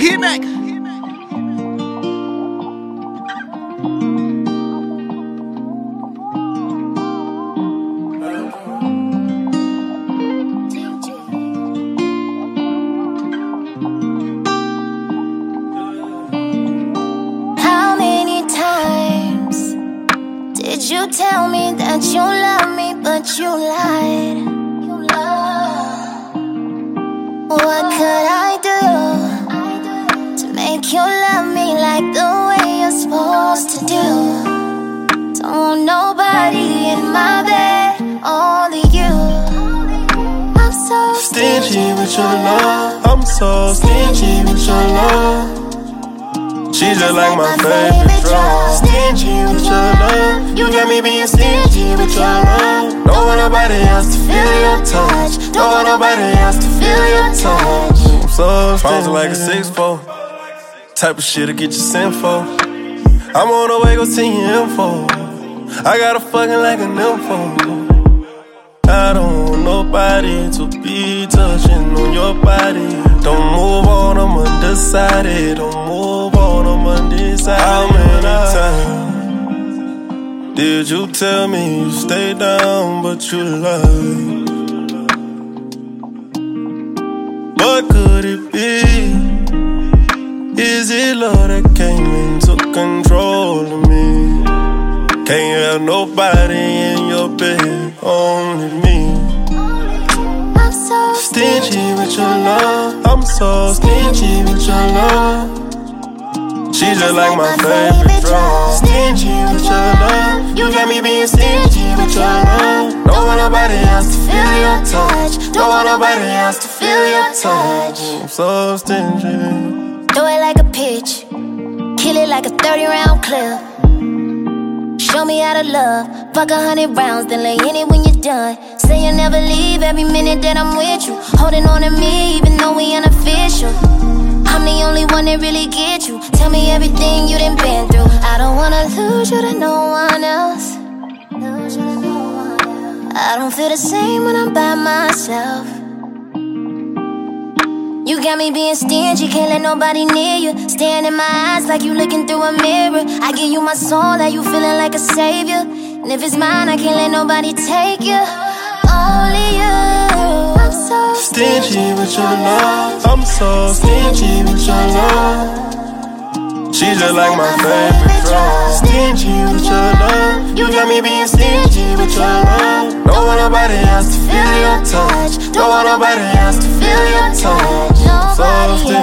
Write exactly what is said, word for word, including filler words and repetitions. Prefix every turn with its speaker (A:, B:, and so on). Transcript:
A: Hitmaker.
B: How many times did you tell me that you love me, but you lied? You lied. What could I do to make you love me like the way you're supposed to do? Don't want nobody in my bed, only you. I'm so
C: stingy with your love. I'm so stingy with your love. She just like my favorite drug. Stingy with your love. You got me being stingy with your love. Don't want nobody else to feel your touch. Don't want nobody else to feel your touch. I'm so stingy like a six four. Type of shit to get you sent for. I'm on the way, go send your info. I got a fucking like an info. I don't want nobody to be touching on your body. Don't move on, I'm undecided. Don't move on, I'm undecided. How many times did you tell me you stay down, but you lied? What could it be? Is it love that came into control of me? Can't have nobody in your bed, only me.
B: I'm so
C: stingy with your love. I'm so stingy with your love. She just like my favorite drug. Stingy with your love. You got me being stingy with your love. Don't want nobody else to feel your touch. Don't want nobody else to feel your touch. I'm so stingy.
B: Throw it like a pitch, kill it like a thirty round clip. Show me how to love, fuck a hundred rounds, then lay in it when you're done. Say you'll never leave every minute that I'm with you. Holding on to me even though we unofficial. I'm the only one that really get you. Tell me everything you done been through. I don't wanna lose you to no one else. I don't feel the same when I'm by myself. You got me being stingy, can't let nobody near you. Staring in my eyes like you looking through a mirror. I give you my soul, now you feeling like a savior. And if it's mine, I can't let nobody take you. Only you. I'm so
C: stingy with your love. I'm so stingy with your love. She just like my favorite drug. Stingy with your love. You got me being stingy with your love. Don't want nobody else to feel your touch. Don't want nobody else to feel your touch. So stingy.